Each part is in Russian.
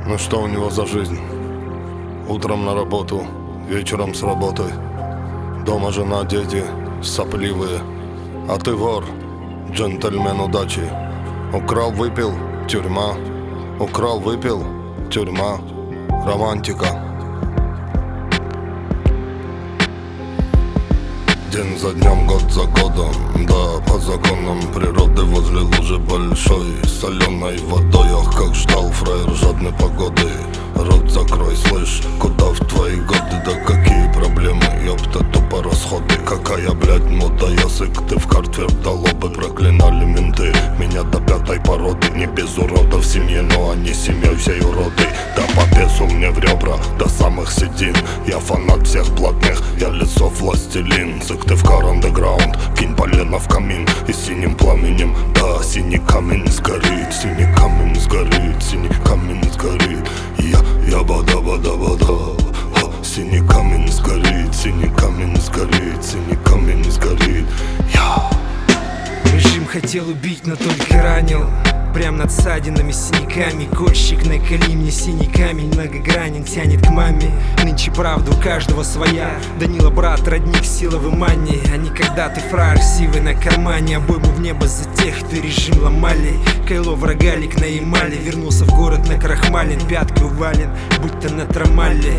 Ну что у него за жизнь? Утром на работу, вечером с работы. Дома жена, дети, сопливые. А ты вор, джентльмен удачи. Украл, выпил, тюрьма. Украл, выпил, тюрьма. Романтика. День за днем, год за годом. Да, по законам природы возле лужи большой, соленой водой. Ах, как ждал фраер жадной погоды. Рот закрой, слышь, куда в твои годы? Да какие проблемы, ёпта, тупо расходы. Какая, блядь, мода, язык ты в карте вдало бы. Проклинали менты меня до пятой породы. Не без уродов в семье, но они семьей всей уроды. Да по бесу мне в ребра, до самых седин. Я фанат всех блатных, я лицо властелин. Цик ты в кар андеграунд, кинь полено в камин. И синим пламенем, да, синий камень сгорит. Синий камень сгорит, синий камень сгорит. Я бада-бада-бада. Синий камень сгорит, синий камень сгорит, синий камень сгорит. Режим хотел убить, но только ранил. Прям над ссадинами, синяками. Кольщик наколи мне синий камень. Многогранен, тянет к маме. Нынче правда у каждого своя. Данила брат, родник, сила в имании. А не когда ты фраер сивый на кармане. Обойму в небо за тех, кто режим ломали. Кайло врагалик на эмали. Вернулся в город на крахмалин. Пятки увален, будь то на трамале.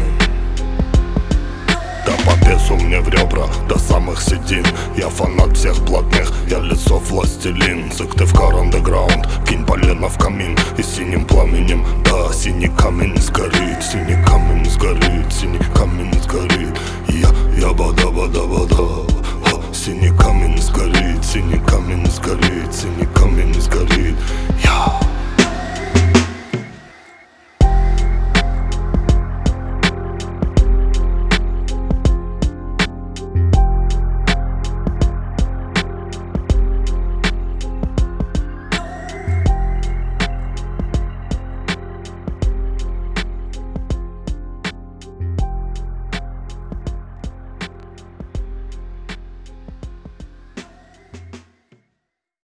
Да по бесу мне в ребра, до самых седин. Я фанат всех блатных, я лицо властелин. Цик ты в кар андеграунд, кинь полено в камин. И синим пламенем, да, синий камень сгорит. Синий камень сгорит, синий камень сгорит. Я бада-бада-бада. Синий камень сгорит, синий камень сгорит, синий камень сгорит.